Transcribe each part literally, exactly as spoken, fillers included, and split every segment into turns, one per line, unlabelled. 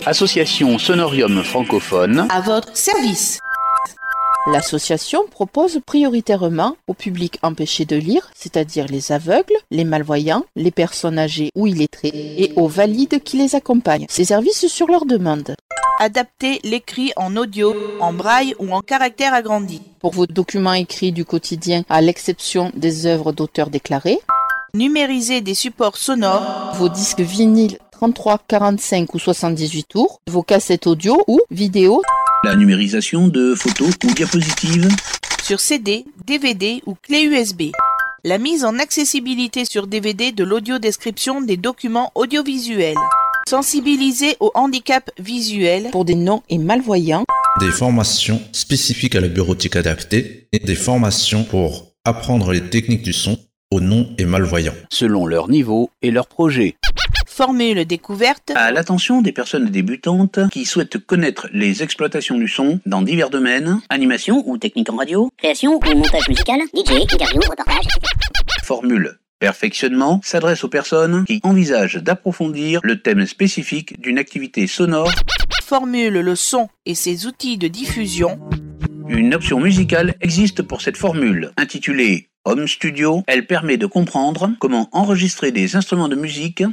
Association Sonorium francophone
à votre service.
L'association propose prioritairement au public empêché de lire, c'est-à-dire les aveugles, les malvoyants, les personnes âgées ou illettrées, et aux valides qui les accompagnent, ces services sur leur demande.
Adapter l'écrit en audio, en braille ou en caractère agrandi.
Pour vos documents écrits du quotidien, à l'exception des œuvres d'auteurs déclarés.
Numériser des supports sonores.
Vos disques vinyles trente-trois, quarante-cinq ou soixante-dix-huit tours, vos cassettes audio ou vidéo.
La numérisation de photos ou diapositives.
Sur C D, D V D ou clé U S B. La mise en accessibilité sur D V D de l'audiodescription des documents audiovisuels. Sensibiliser au handicap visuel
pour des non et malvoyants.
Des formations spécifiques à la bureautique adaptée et des formations pour apprendre les techniques du son aux non et malvoyants.
Selon leur niveau et leur projet.
Formule découverte
à l'attention des personnes débutantes qui souhaitent connaître les exploitations du son dans divers domaines, animation ou technique en radio,
création ou montage musical, D J, interview, reportage.
Formule perfectionnement s'adresse aux personnes qui envisagent d'approfondir le thème spécifique d'une activité sonore.
Formule le son et ses outils de diffusion.
Une option musicale existe pour cette formule, intitulée Home Studio. Elle permet de comprendre comment enregistrer des instruments de musique.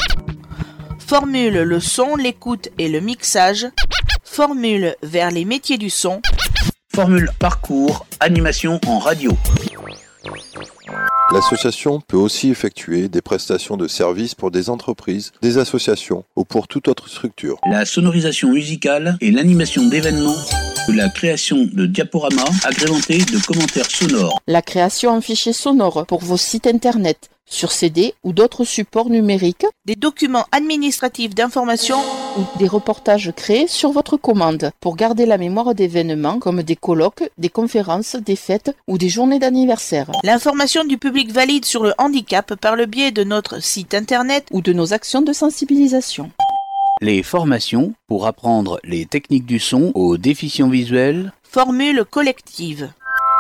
Formule le son, l'écoute et le mixage. Formule vers les métiers du son.
Formule parcours, animation en radio.
L'association peut aussi effectuer des prestations de services pour des entreprises, des associations ou pour toute autre structure.
La sonorisation musicale et l'animation d'événements, la création de diaporamas agrémentés de commentaires sonores.
La création en fichiers sonores pour vos sites internet, sur C D ou d'autres supports numériques.
Des documents administratifs d'information
ou des reportages créés sur votre commande pour garder la mémoire d'événements comme des colloques, des conférences, des fêtes ou des journées d'anniversaire.
L'information du public valide sur le handicap par le biais de notre site internet
ou de nos actions de sensibilisation.
Les formations pour apprendre les techniques du son aux déficients visuels.
Formule collective.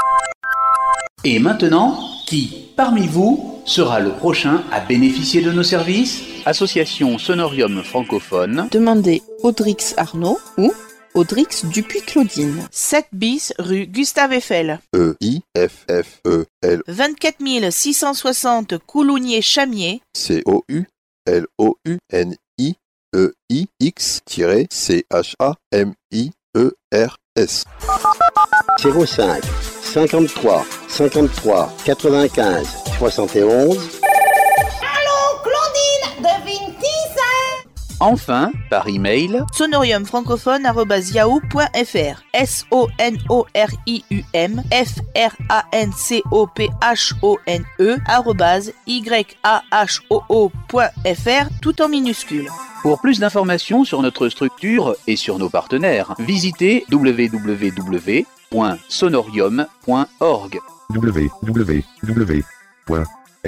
Et maintenant, qui, parmi vous, sera le prochain à bénéficier de nos services? Association Sonorium francophone.
Demandez Audrix Arnaud ou Audrix Dupuis-Claudine.
sept bis rue Gustave Eiffel.
E I F F E L.
vingt-quatre mille six cent soixante Coulounier-Chamier.
C O U L O U N I E I X C H A M I E R S.
zéro cinq cinquante-trois cinquante-trois quatre-vingt-quinze soixante et onze.
Allô, Claudine, devine qui c'est?
Enfin, par email,
sonoriumfrancophone arobase yahoo point fr. S O N O R I U M F R A N C O P H O N E arobase Y A H O O point fr, tout en minuscules.
Pour plus d'informations sur notre structure et sur nos partenaires, visitez w w w point sonorium point org.
w w w point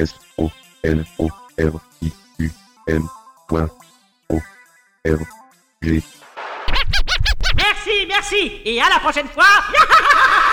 sonorium point org.
Merci, merci, et à la prochaine fois.